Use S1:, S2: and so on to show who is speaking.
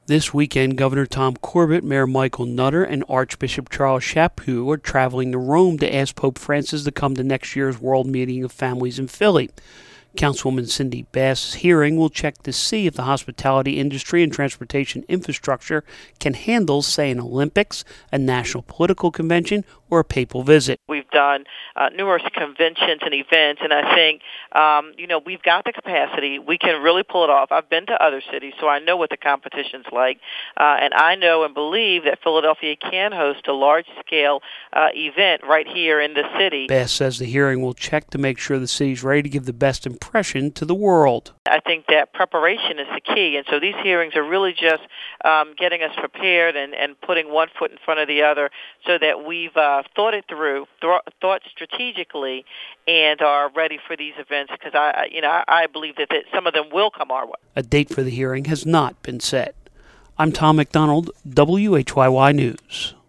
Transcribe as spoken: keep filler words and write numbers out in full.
S1: This weekend, Governor Tom Corbett, Mayor Michael Nutter, and Archbishop Charles Chaput are traveling to Rome to ask Pope Francis to come to next year's World Meeting of Families in Philly. Councilwoman Cindy Bass's hearing will check to see if the hospitality industry and transportation infrastructure can handle, say, an Olympics, a national political convention, or a papal visit.
S2: We've done uh, numerous conventions and events, and I think, um, you know, we've got the capacity. We can really pull it off. I've been to other cities, so I know what the competition's like, uh, and I know and believe that Philadelphia can host a large-scale uh, event right here in the city.
S1: Bass says the hearing will check to make sure the city's ready to give the best impression to the world.
S2: I think that preparation is the key, and so these hearings are really just um, getting us prepared and, and putting one foot in front of the other so that we've uh, thought it through, th- thought strategically, and are ready for these events because I, you know, I, I believe that, that some of them will come our way.
S1: A date for the hearing has not been set. I'm Tom McDonald, W H Y Y News.